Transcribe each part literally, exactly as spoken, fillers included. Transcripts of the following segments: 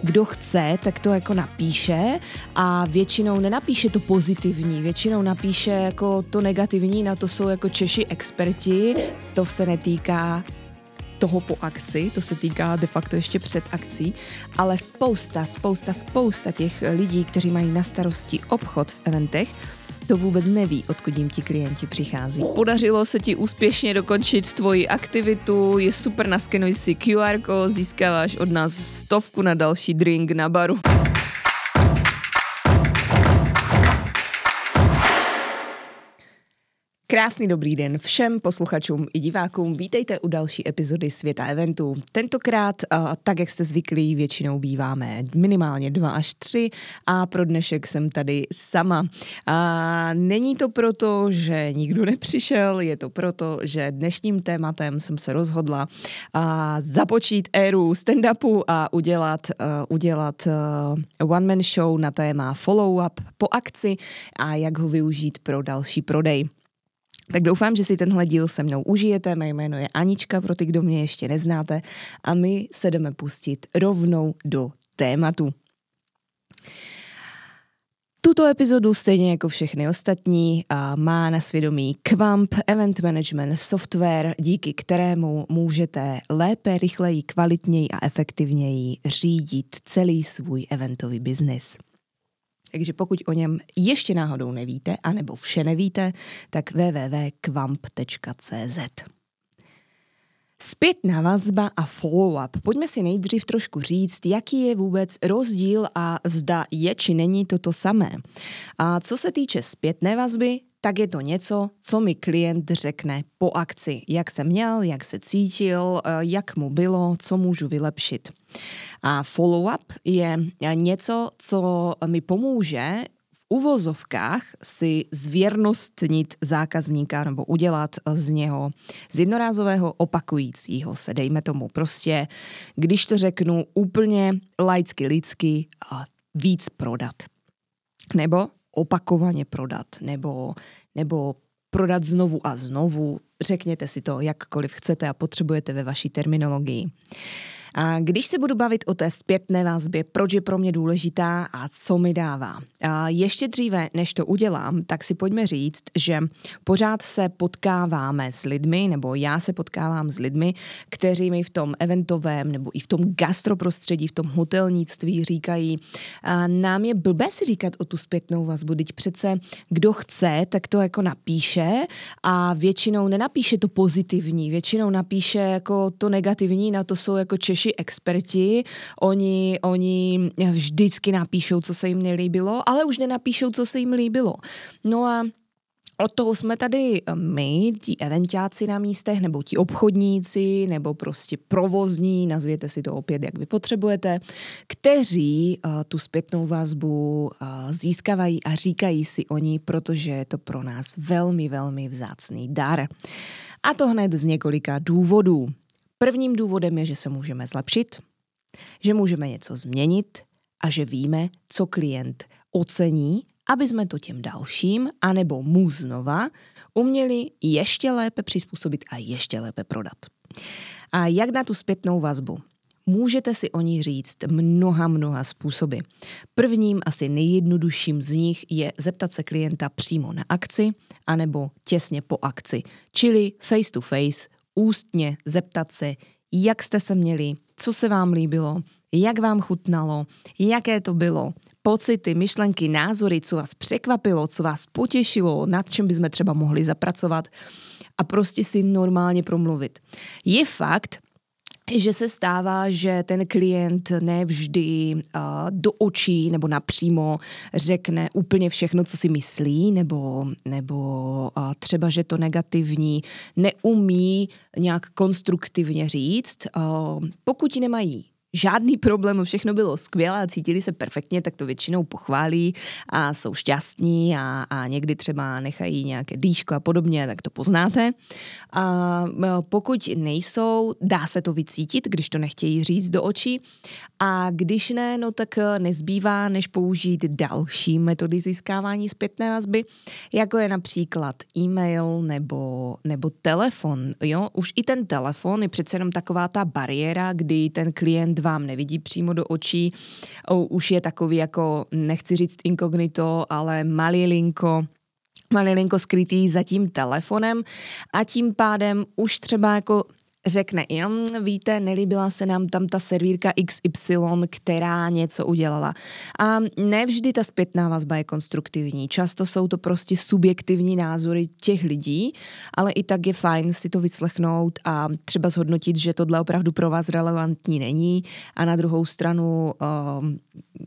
kdo chce, tak to jako napíše a většinou nenapíše to pozitivní, většinou napíše jako to negativní, na to jsou jako Češi experti, to se netýká toho po akci, to se týká de facto ještě před akcí, ale spousta, spousta, spousta těch lidí, kteří mají na starosti obchod v eventech, to vůbec neví, odkud jim ti klienti přichází. Podařilo se ti úspěšně dokončit tvoji aktivitu, je super, naskenuj si Q R kód, získáváš od nás stovku na další drink na baru. Krásný dobrý den všem posluchačům i divákům. Vítejte u další epizody Světa eventů. Tentokrát, tak jak jste zvyklí, většinou býváme minimálně dva až tři a pro dnešek jsem tady sama. A není to proto, že nikdo nepřišel, je to proto, že dnešním tématem jsem se rozhodla a započít éru stand-upu a udělat, uh, udělat uh, one-man show na téma follow-up po akci a jak ho využít pro další prodej. Tak doufám, že si tenhle díl se mnou užijete. Mé jméno je Anička, pro ty, kdo mě ještě neznáte, a my se jdeme pustit rovnou do tématu. Tuto epizodu, stejně jako všechny ostatní, má na svědomí Kvamp Event Management Software, díky kterému můžete lépe, rychleji, kvalitněji a efektivněji řídit celý svůj eventový biznis. Takže pokud o něm ještě náhodou nevíte, anebo vše nevíte, tak w w w tečka kvamp tečka c z. Zpětná vazba a follow-up. Pojďme si nejdřív trošku říct, jaký je vůbec rozdíl a zda je či není to to samé. A co se týče zpětné vazby, tak je to něco, co mi klient řekne po akci. Jak se měl, jak se cítil, jak mu bylo, co můžu vylepšit. A follow-up je něco, co mi pomůže v uvozovkách si zvěrnostnit zákazníka nebo udělat z něho z jednorázového opakujícího se, dejme tomu prostě, když to řeknu úplně laicky lidsky, víc prodat. Nebo opakovaně prodat, nebo, nebo prodat znovu a znovu, řekněte si to jakkoliv chcete a potřebujete ve vaší terminologii. A když se budu bavit o té zpětné vazbě, proč je pro mě důležitá a co mi dává. A ještě dříve, než to udělám, tak si pojďme říct, že pořád se potkáváme s lidmi, nebo já se potkávám s lidmi, kteří mi v tom eventovém nebo i v tom gastroprostředí, v tom hotelnictví říkají, a nám je blbé si říkat o tu zpětnou vazbu, teď přece kdo chce, tak to jako napíše a většinou nenapíše to pozitivní, většinou napíše jako to negativní, na to jsou jako Češi experti, oni, oni vždycky napíšou, co se jim nelíbilo, ale už nenapíšou, co se jim líbilo. No a od toho jsme tady my, ti eventáci na místech, nebo ti obchodníci, nebo prostě provozní, nazvěte si to opět, jak vy potřebujete, kteří uh, tu zpětnou vazbu uh, získávají a říkají si o ní, protože je to pro nás velmi, velmi vzácný dar. A to hned z několika důvodů. Prvním důvodem je, že se můžeme zlepšit, že můžeme něco změnit a že víme, co klient ocení, aby jsme to těm dalším, anebo mu znova, uměli ještě lépe přizpůsobit a ještě lépe prodat. A jak na tu zpětnou vazbu? Můžete si o ní říct mnoha, mnoha způsoby. Prvním, asi nejjednodušším z nich je zeptat se klienta přímo na akci, anebo těsně po akci, čili face to face, ústně zeptat se, jak jste se měli, co se vám líbilo, jak vám chutnalo, jaké to bylo, pocity, myšlenky, názory, co vás překvapilo, co vás potěšilo, nad čem bychom třeba mohli zapracovat a prostě si normálně promluvit. Je fakt, že se stává, že ten klient nevždy uh, do očí nebo napřímo řekne úplně všechno, co si myslí, nebo, nebo uh, třeba, že to negativní neumí nějak konstruktivně říct. Uh, pokud nemají žádný problém, všechno bylo skvělé a cítili se perfektně, tak to většinou pochválí a jsou šťastní a, a někdy třeba nechají nějaké dýško a podobně, tak to poznáte. A pokud nejsou, dá se to vycítit, když to nechtějí říct do očí, a když ne, no tak nezbývá, než použít další metody získávání zpětné vazby, jako je například e-mail nebo, nebo telefon. Jo? Už i ten telefon je přece jenom taková ta bariéra, kdy ten klient klient vám nevidí přímo do očí, už je takový jako, nechci říct inkognito, ale malilinko, malilinko skrytý za tím telefonem a tím pádem už třeba jako řekne, jo, víte, nelíbila se nám tam ta servírka X Y, která něco udělala. A nevždy ta zpětná vazba je konstruktivní. Často jsou to prostě subjektivní názory těch lidí, ale i tak je fajn si to vyslechnout a třeba zhodnotit, že tohle opravdu pro vás relevantní není a na druhou stranu um,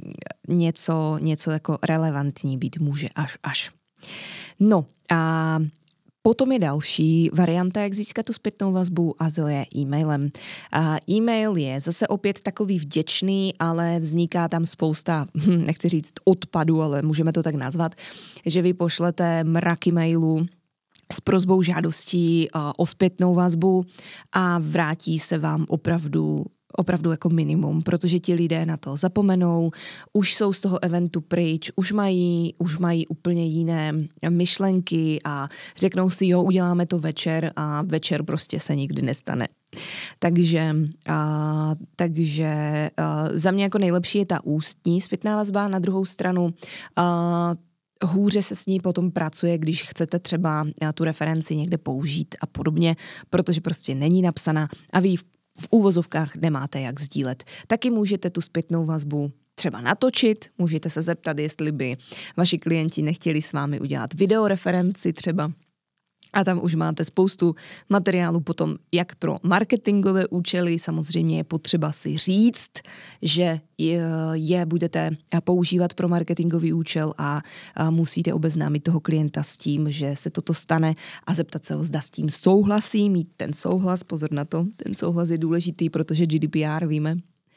něco, něco jako relevantní být může až až. No a potom je další varianta, jak získat tu zpětnou vazbu a to je e-mailem. A e-mail je zase opět takový vděčný, ale vzniká tam spousta, nechci říct odpadu, ale můžeme to tak nazvat, že vy pošlete mraky mailů s prosbou žádostí o zpětnou vazbu a vrátí se vám opravdu opravdu jako minimum, protože ti lidé na to zapomenou, už jsou z toho eventu pryč, už mají, už mají úplně jiné myšlenky a řeknou si, jo, uděláme to večer a večer prostě se nikdy nestane. Takže, a, takže a, za mě jako nejlepší je ta ústní zpětná vazba, na druhou stranu a, hůře se s ní potom pracuje, když chcete třeba tu referenci někde použít a podobně, protože prostě není napsaná a vy v v úvozovkách nemáte jak sdílet. Taky můžete tu zpětnou vazbu třeba natočit, můžete se zeptat, jestli by vaši klienti nechtěli s vámi udělat videoreferenci třeba. A tam už máte spoustu materiálu potom, jak pro marketingové účely. Samozřejmě je potřeba si říct, že je, je budete používat pro marketingový účel a, a musíte obeznámit toho klienta s tím, že se toto stane a zeptat se ho, zda s tím souhlasí, mít ten souhlas, pozor na to, ten souhlas je důležitý, protože G D P R víme.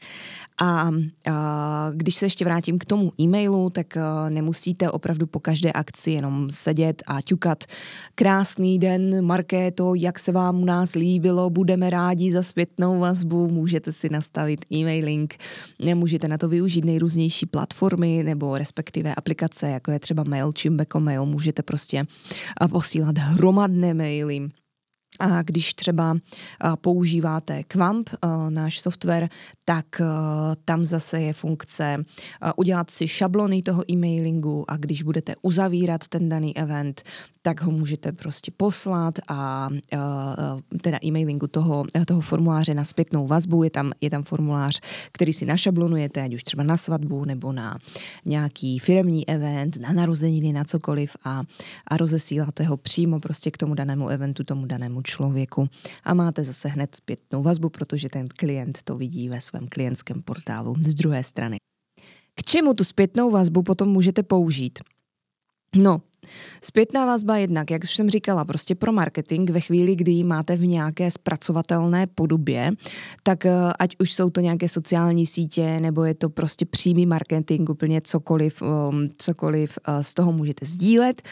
A, a když se ještě vrátím k tomu e-mailu, tak a, nemusíte opravdu po každé akci jenom sedět a ťukat krásný den, Markéto, jak se vám u nás líbilo, budeme rádi za zpětnou vazbu, můžete si nastavit e-mailing, můžete na to využít nejrůznější platformy nebo respektive aplikace, jako je třeba Mailchimp, Becomail, můžete prostě posílat hromadné maily. A když třeba používáte Qwamp, náš software, tak tam zase je funkce udělat si šablony toho e-mailingu a když budete uzavírat ten daný event, tak ho můžete prostě poslat a teda e-mailingu toho, toho formuláře na zpětnou vazbu. Je tam, je tam formulář, který si našablonujete, ať už třeba na svatbu nebo na nějaký firemní event, na narozeniny, na cokoliv a, a rozesíláte ho přímo prostě k tomu danému eventu, tomu danému člověku a máte zase hned zpětnou vazbu, protože ten klient to vidí ve svém klientském portálu z druhé strany. K čemu tu zpětnou vazbu potom můžete použít? No, zpětná vazba jednak, jak jsem říkala, prostě pro marketing ve chvíli, kdy ji máte v nějaké zpracovatelné podobě, tak ať už jsou to nějaké sociální sítě, nebo je to prostě přímý marketing, úplně cokoliv, cokoliv z toho můžete sdílet.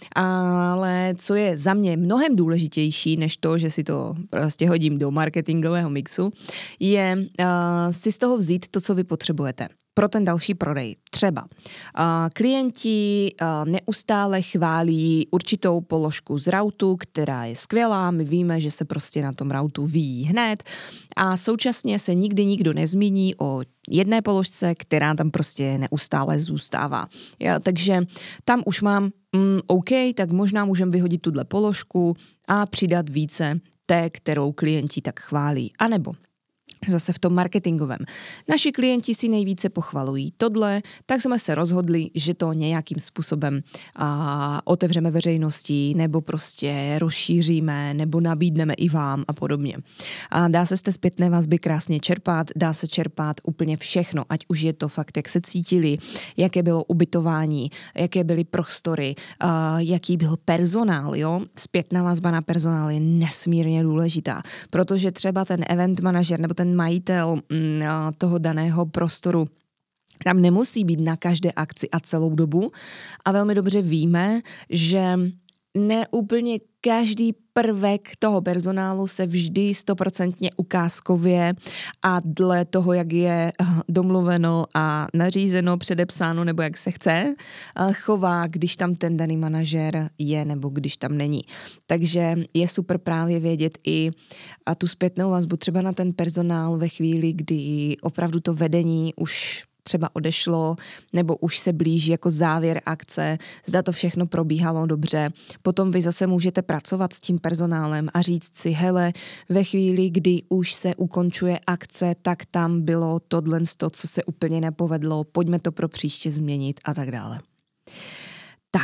Ale co je za mě mnohem důležitější, než to, že si to prostě hodím do marketingového mixu, je uh, si z toho vzít to, co vy potřebujete pro ten další prodej. Třeba uh, klienti uh, neustále chválí určitou položku z routu, která je skvělá, my víme, že se prostě na tom routu vyjí hned a současně se nikdy nikdo nezmíní o jedné položce, která tam prostě neustále zůstává. Ja, takže tam už mám, mm, OK, tak možná můžeme vyhodit tuhle položku a přidat více té, kterou klienti tak chválí. A nebo zase v tom marketingovém. Naši klienti si nejvíce pochvalují tohle, tak jsme se rozhodli, že to nějakým způsobem a, otevřeme veřejnosti, nebo prostě rozšíříme, nebo nabídneme i vám a podobně. A dá se z té zpětné vazby krásně čerpat, dá se čerpat úplně všechno, ať už je to fakt, jak se cítili, jaké bylo ubytování, jaké byly prostory, a, jaký byl personál, jo. Zpětná vazba na personál je nesmírně důležitá, protože třeba ten event manažer nebo ten majitel mm, toho daného prostoru tam nemusí být na každé akci a celou dobu a velmi dobře víme, že ne úplně každý prvek toho personálu se vždy stoprocentně ukázkově a dle toho, jak je domluveno a nařízeno, předepsáno nebo jak se chce, chová, když tam ten daný manažer je nebo když tam není. Takže je super právě vědět i a tu zpětnou vazbu třeba na ten personál ve chvíli, kdy opravdu to vedení už třeba odešlo, nebo už se blíží jako závěr akce, zda to všechno probíhalo dobře. Potom vy zase můžete pracovat s tím personálem a říct si, hele, ve chvíli, kdy už se ukončuje akce, tak tam bylo tohle, co se úplně nepovedlo, pojďme to pro příště změnit a tak dále. Tak,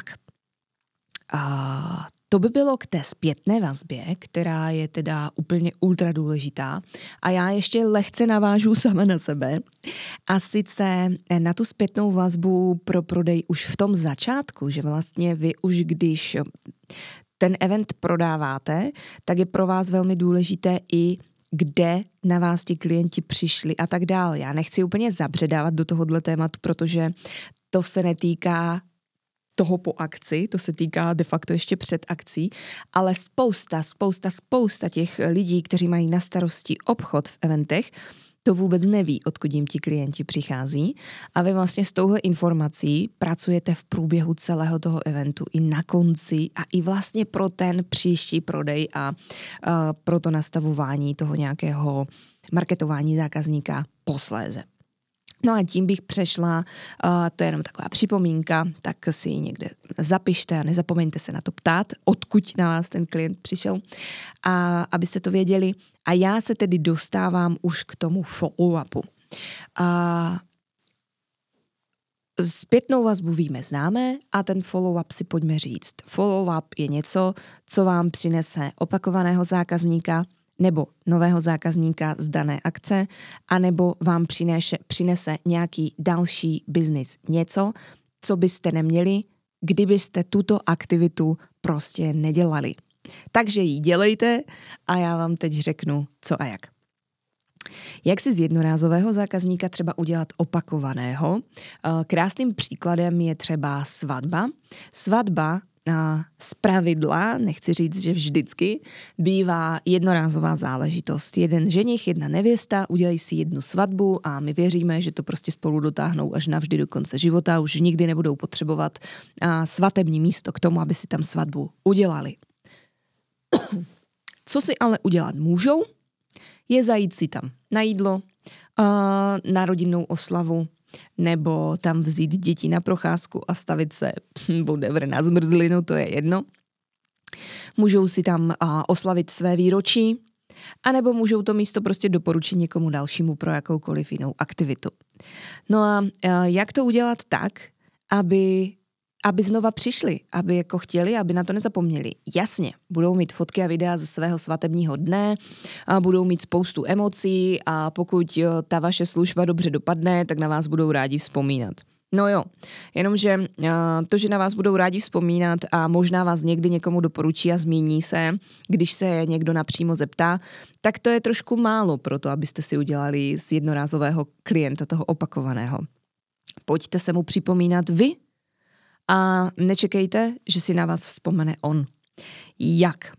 a to by bylo k té zpětné vazbě, která je teda úplně ultra důležitá. A já ještě lehce navážu sama na sebe. A sice na tu zpětnou vazbu pro prodej už v tom začátku, že vlastně vy už když ten event prodáváte, tak je pro vás velmi důležité i kde na vás ti klienti přišli a tak dále. Já nechci úplně zabředávat do tohohle tématu, protože to se netýká toho po akci, to se týká de facto ještě před akcí, ale spousta, spousta, spousta těch lidí, kteří mají na starosti obchod v eventech, to vůbec neví, odkud jim ti klienti přichází a vy vlastně s touhle informací pracujete v průběhu celého toho eventu i na konci a i vlastně pro ten příští prodej a, a pro to nastavování toho nějakého marketování zákazníka posléze. No a tím bych přešla, uh, to je jenom taková připomínka, tak si ji někde zapište a nezapomeňte se na to ptát, odkud na vás ten klient přišel, a abyste to věděli. A já se tedy dostávám už k tomu follow-upu. Uh, Zpětnou vazbu víme, známe a ten follow-up si pojďme říct. Follow-up je něco, co vám přinese opakovaného zákazníka, nebo nového zákazníka z dané akce, anebo vám přinese, přinese nějaký další biznis. Něco, co byste neměli, kdybyste tuto aktivitu prostě nedělali. Takže ji dělejte a já vám teď řeknu, co a jak. Jak si z jednorázového zákazníka třeba udělat opakovaného? Krásným příkladem je třeba svatba. Svatba z pravidla, nechci říct, že vždycky, bývá jednorázová záležitost. Jeden ženich, jedna nevěsta, udělají si jednu svatbu a my věříme, že to prostě spolu dotáhnou až navždy do konce života, už nikdy nebudou potřebovat svatební místo k tomu, aby si tam svatbu udělali. Co si ale udělat můžou, je zajít si tam na jídlo, na rodinnou oslavu, nebo tam vzít děti na procházku a stavit se whatever na zmrzlinu, to je jedno. Můžou si tam a, oslavit své výročí, anebo můžou to místo prostě doporučit někomu dalšímu pro jakoukoliv jinou aktivitu. No a, a jak to udělat tak, aby aby znova přišli, aby jako chtěli, aby na to nezapomněli. Jasně, budou mít fotky a videa ze svého svatebního dne, a budou mít spoustu emocí a pokud jo, ta vaše služba dobře dopadne, tak na vás budou rádi vzpomínat. No jo, jenomže to, že na vás budou rádi vzpomínat a možná vás někdy někomu doporučí a zmíní se, když se někdo napřímo zeptá, tak to je trošku málo pro to, abyste si udělali z jednorázového klienta toho opakovaného. Pojďte se mu připomínat vy, a nečekejte, že si na vás vzpomene on. Jak?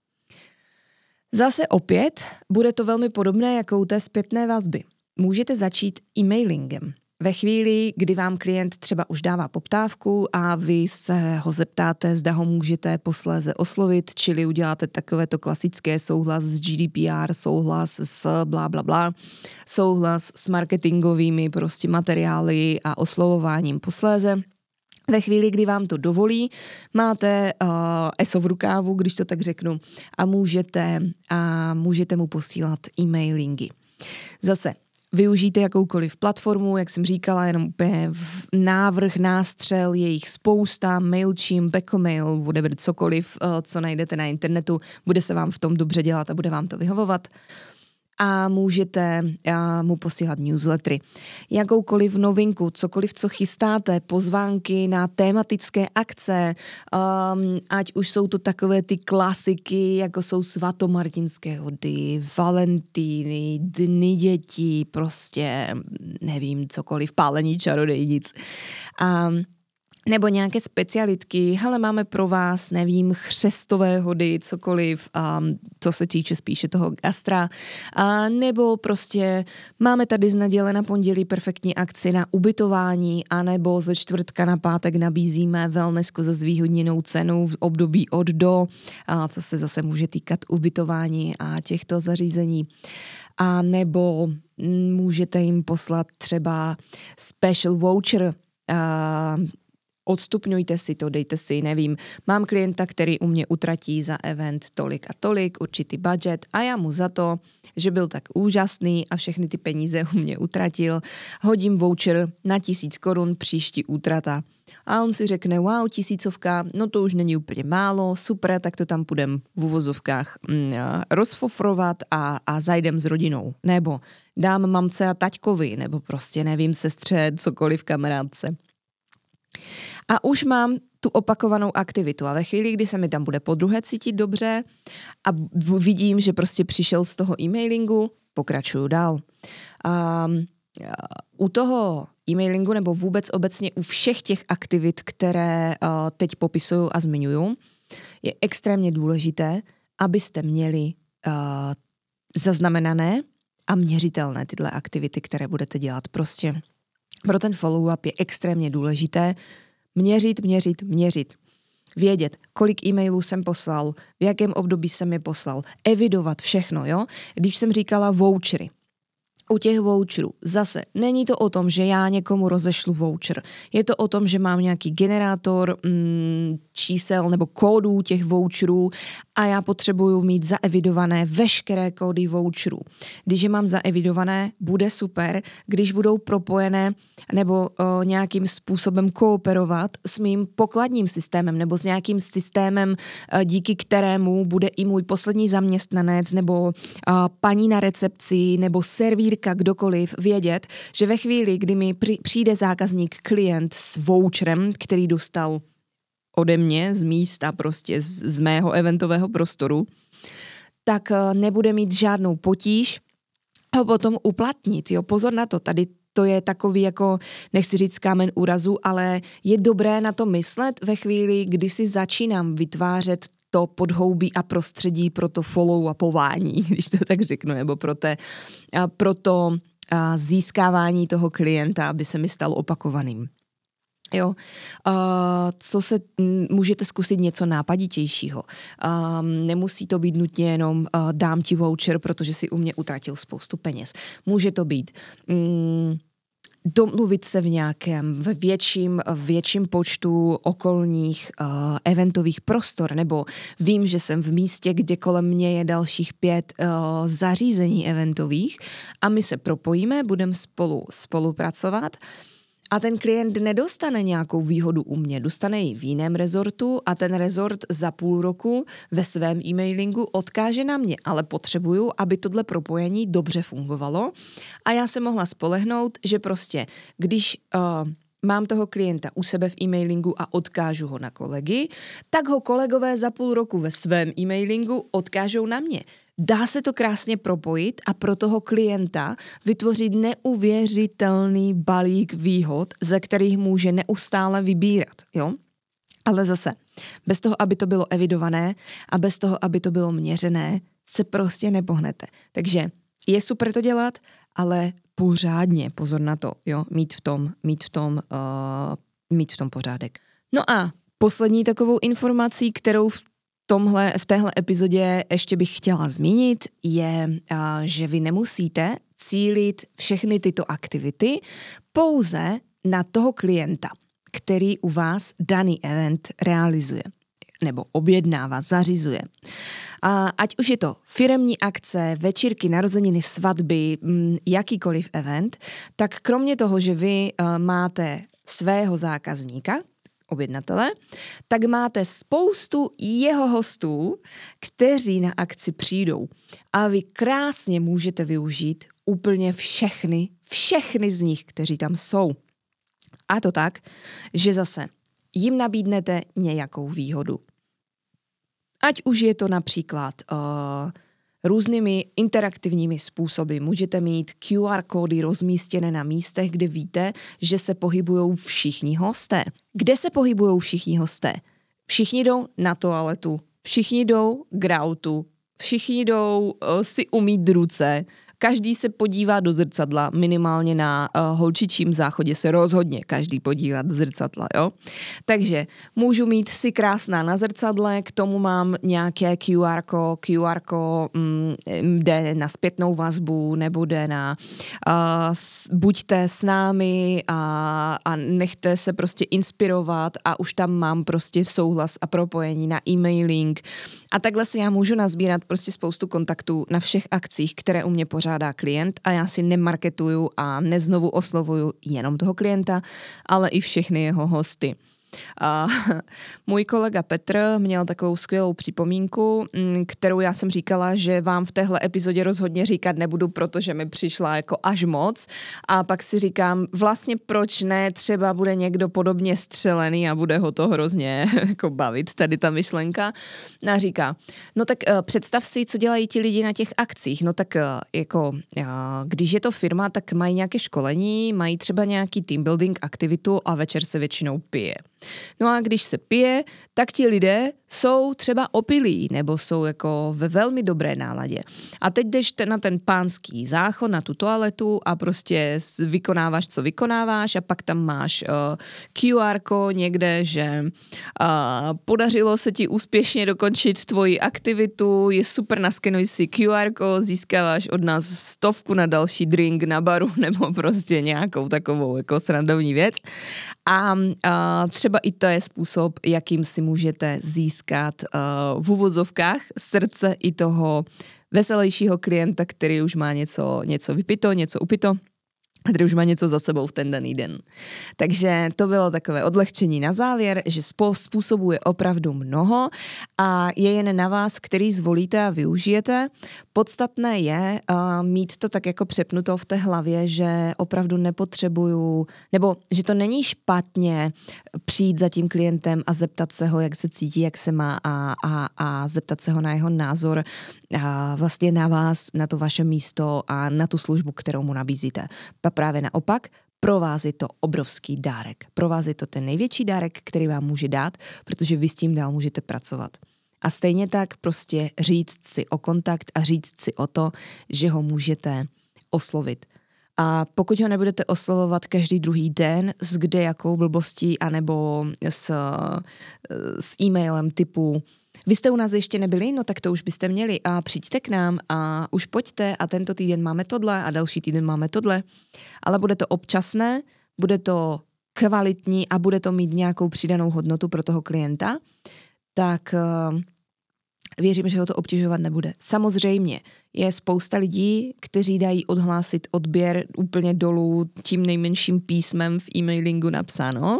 Zase opět bude to velmi podobné jako u té zpětné vazby. Můžete začít e-mailingem. Ve chvíli, kdy vám klient třeba už dává poptávku a vy se ho zeptáte, zda ho můžete posléze oslovit, čili uděláte takovéto klasické souhlas s G D P R, souhlas s blá, blá, blá, souhlas s marketingovými prostě materiály a oslovováním posléze. Ve chvíli, kdy vám to dovolí, máte uh, eso v rukávu, když to tak řeknu, a můžete, a můžete mu posílat e-mailingy. Zase, využijte jakoukoliv platformu, jak jsem říkala, jenom úplně návrh, nástřel, je jich spousta, Mailchimp, Beckomail, whatever, cokoliv, uh, co najdete na internetu, bude se vám v tom dobře dělat a bude vám to vyhovovat. A můžete a, mu posílat newslettery. Jakoukoliv novinku, cokoliv, co chystáte, pozvánky na tématické akce, um, ať už jsou to takové ty klasiky, jako jsou svatomartinské hody, Valentíny, dny dětí, prostě nevím, cokoliv, pálení čarodějnic. A nebo nějaké specialitky, hele, máme pro vás, nevím, chřestové hody, cokoliv, um, co se týče spíše toho gastra, a nebo prostě máme tady z neděle na pondělí perfektní akci na ubytování, anebo ze čtvrtka na pátek nabízíme wellnessko za zvýhodněnou cenu v období od do, a co se zase může týkat ubytování a těchto zařízení. A nebo můžete jim poslat třeba special voucher, a odstupňujte si to, dejte si, nevím, mám klienta, který u mě utratí za event tolik a tolik, určitý budget a já mu za to, že byl tak úžasný a všechny ty peníze u mě utratil, hodím voucher na tisíc korun příští útrata. A on si řekne, wow, tisícovka, no to už není úplně málo, super, tak to tam půjdem v uvozovkách mm, rozfofrovat a, a zajdem s rodinou. Nebo dám mamce a taťkovi, nebo prostě nevím, sestře, cokoliv, kamarádce. A už mám tu opakovanou aktivitu a ve chvíli, kdy se mi tam bude podruhé cítit dobře a vidím, že prostě přišel z toho e-mailingu, pokračuju dál. A u toho e-mailingu nebo vůbec obecně u všech těch aktivit, které uh, teď popisuju a zmiňuju, je extrémně důležité, abyste měli uh, zaznamenané a měřitelné tyhle aktivity, které budete dělat. Prostě pro ten follow-up je extrémně důležité měřit, měřit, měřit. Vědět, kolik e-mailů jsem poslal, v jakém období jsem je poslal, evidovat všechno, jo? Když jsem říkala vouchery, u těch voucherů zase není to o tom, že já někomu rozešlu voucher. Je to o tom, že mám nějaký generátor mm, čísel nebo kódů těch voucherů a já potřebuju mít zaevidované veškeré kódy voucherů. Když je mám zaevidované, bude super, když budou propojené nebo o, nějakým způsobem kooperovat s mým pokladním systémem nebo s nějakým systémem, o, díky kterému bude i můj poslední zaměstnanec nebo o, paní na recepci nebo servír kdokoliv vědět, že ve chvíli, kdy mi přijde zákazník, klient s voucherem, který dostal ode mě z místa, prostě z, z mého eventového prostoru, tak nebude mít žádnou potíž ho potom uplatnit. Jo? Pozor na to, tady to je takový jako, nechci říct kámen úrazu, ale je dobré na to myslet ve chvíli, kdy si začínám vytvářet to podhoubí a prostředí pro to follow-upování, když to tak řeknu, nebo pro, te, pro to získávání toho klienta, aby se mi stal opakovaným. Jo, uh, co se, m, můžete zkusit něco nápaditějšího. Um, nemusí to být nutně jenom uh, dám ti voucher, protože si u mě utratil spoustu peněz. Může to být um, domluvit se v nějakém v větším, větším počtu okolních uh, eventových prostor, nebo vím, že jsem v místě, kde kolem mě je dalších pět uh, zařízení eventových a my se propojíme, budeme spolu spolupracovat. A ten klient nedostane nějakou výhodu u mě, dostane ji v jiném rezortu a ten rezort za půl roku ve svém e-mailingu odkáže na mě, ale potřebuju, aby tohle propojení dobře fungovalo a já se mohla spolehnout, že prostě, když uh, mám toho klienta u sebe v e-mailingu a odkážu ho na kolegy, tak ho kolegové za půl roku ve svém e-mailingu odkážou na mě. Dá se to krásně propojit a pro toho klienta vytvořit neuvěřitelný balík výhod, ze kterých může neustále vybírat, jo? Ale zase, bez toho, aby to bylo evidované a bez toho, aby to bylo měřené, se prostě nepohnete. Takže je super to dělat, ale pořádně, pozor na to, jo? Mít v tom, mít v tom, uh, mít v tom pořádek. No a poslední takovou informací, kterou v tomhle, v téhle epizodě ještě bych chtěla zmínit, je, že vy nemusíte cílit všechny tyto aktivity pouze na toho klienta, který u vás daný event realizuje nebo objednává, zařizuje. A ať už je to firemní akce, večírky, narozeniny, svatby, jakýkoliv event, tak kromě toho, že vy máte svého zákazníka, objednatele, tak máte spoustu jeho hostů, kteří na akci přijdou. A vy krásně můžete využít úplně všechny, všechny z nich, kteří tam jsou. A to tak, že zase jim nabídnete nějakou výhodu. Ať už je to například uh, různými interaktivními způsoby. Můžete mít Q R kódy rozmístěné na místech, kde víte, že se pohybují všichni hosté. Kde se pohybují všichni hosté? Všichni jdou na toaletu, všichni jdou k autu, všichni jdou uh, si umýt ruce, každý se podívá do zrcadla, minimálně na uh, holčičím záchodě se rozhodně každý podívá do zrcadla, jo. Takže můžu mít si krásná na zrcadle, k tomu mám nějaké Q R ko, Q R ko mm, jde na zpětnou vazbu, nebo jde na uh, s, buďte s námi a, a nechte se prostě inspirovat a už tam mám prostě souhlas a propojení na e-mailing a takhle si já můžu nazbírat prostě spoustu kontaktů na všech akcích, které u mě pořád dá klient a já si nemarketuju a neznovu oslovuju jenom toho klienta, ale i všechny jeho hosty. A můj kolega Petr měl takovou skvělou připomínku, kterou já jsem říkala, že vám v téhle epizodě rozhodně říkat nebudu, protože mi přišla jako až moc a pak si říkám, vlastně proč ne, třeba bude někdo podobně střelený a bude ho to hrozně jako bavit, tady ta myšlenka. A říká, no tak uh, představ si, co dělají ti lidi na těch akcích, no tak uh, jako uh, když je to firma, tak mají nějaké školení, mají třeba nějaký team building aktivitu a večer se většinou pije. No a když se pije, tak ti lidé jsou třeba opilí nebo jsou jako ve velmi dobré náladě. A teď jdeš na ten pánský záchod, na tu toaletu a prostě vykonáváš, co vykonáváš a pak tam máš uh, Q R ko někde, že uh, podařilo se ti úspěšně dokončit tvoji aktivitu, je super, naskenuj si Q R ko, získáváš od nás stovku na další drink na baru nebo prostě nějakou takovou jako srandovní věc. A uh, třeba i to je způsob, jakým si můžete získat uh, v uvozovkách srdce i toho veselějšího klienta, který už má něco, něco vypito, něco upito, který už má něco za sebou v ten daný den. Takže to bylo takové odlehčení na závěr, že způsobů je opravdu mnoho a je jen na vás, který zvolíte a využijete. Podstatné je uh, mít to tak jako přepnuto v té hlavě, že opravdu nepotřebuju, nebo že to není špatně přijít za tím klientem a zeptat se ho, jak se cítí, jak se má a, a, a zeptat se ho na jeho názor a vlastně na vás, na to vaše místo a na tu službu, kterou mu nabízíte. A právě naopak, pro vás je to obrovský dárek. Pro vás je to ten největší dárek, který vám může dát, protože vy s tím dál můžete pracovat. A stejně tak prostě říct si o kontakt a říct si o to, že ho můžete oslovit. A pokud ho nebudete oslovovat každý druhý den s kde jakou blbostí anebo s, s e-mailem typu vy jste u nás ještě nebyli, no tak to už byste měli a přijďte k nám a už pojďte a tento týden máme tohle a další týden máme tohle. Ale bude to občasné, bude to kvalitní a bude to mít nějakou přidanou hodnotu pro toho klienta, tak uh, věřím, že ho to obtěžovat nebude. Samozřejmě je spousta lidí, kteří dají odhlásit odběr úplně dolů tím nejmenším písmem v e-mailingu napsáno.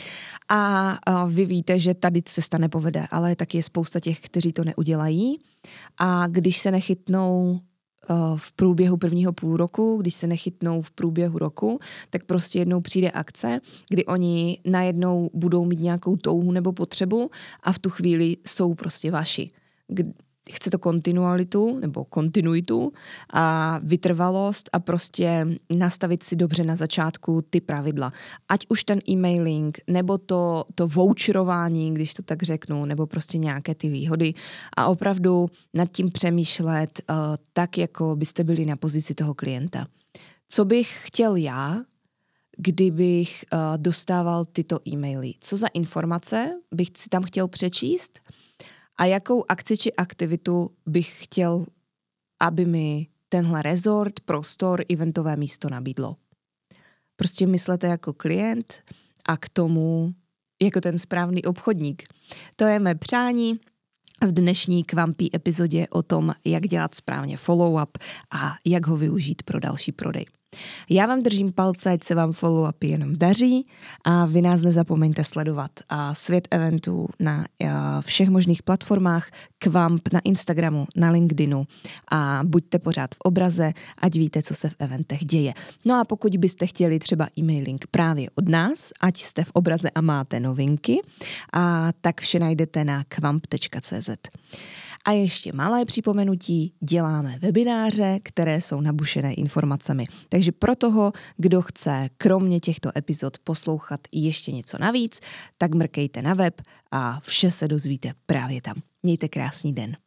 A, a vy víte, že tady cesta nepovede, ale taky je spousta těch, kteří to neudělají. A když se nechytnou uh, v průběhu prvního půl roku, když se nechytnou v průběhu roku, tak prostě jednou přijde akce, kdy oni najednou budou mít nějakou touhu nebo potřebu a v tu chvíli jsou prostě vaši. Chce to kontinualitu nebo kontinuitu a vytrvalost a prostě nastavit si dobře na začátku ty pravidla. Ať už ten e-mailing, nebo to, to voucherování, když to tak řeknu, nebo prostě nějaké ty výhody a opravdu nad tím přemýšlet uh, tak, jako byste byli na pozici toho klienta. Co bych chtěl já, kdybych uh, dostával tyto e-maily? Co za informace bych si tam chtěl přečíst? A jakou akci či aktivitu bych chtěl, aby mi tenhle resort, prostor, eventové místo nabídlo. Prostě myslete jako klient a k tomu jako ten správný obchodník. To je mé přání v dnešní Kvampí epizodě o tom, jak dělat správně follow-up a jak ho využít pro další prodej. Já vám držím palce, ať se vám follow-upy jenom daří a vy nás nezapomeňte sledovat a svět eventů na a, všech možných platformách, Kvamp na Instagramu, na LinkedInu a buďte pořád v obraze, ať víte, co se v eventech děje. No a pokud byste chtěli třeba e-mailing právě od nás, ať jste v obraze a máte novinky, a tak vše najdete na kvamp tečka cé zet. A ještě malé připomenutí, děláme webináře, které jsou nabušené informacemi. Takže pro toho, kdo chce kromě těchto epizod poslouchat ještě něco navíc, tak mrkejte na web a vše se dozvíte právě tam. Mějte krásný den.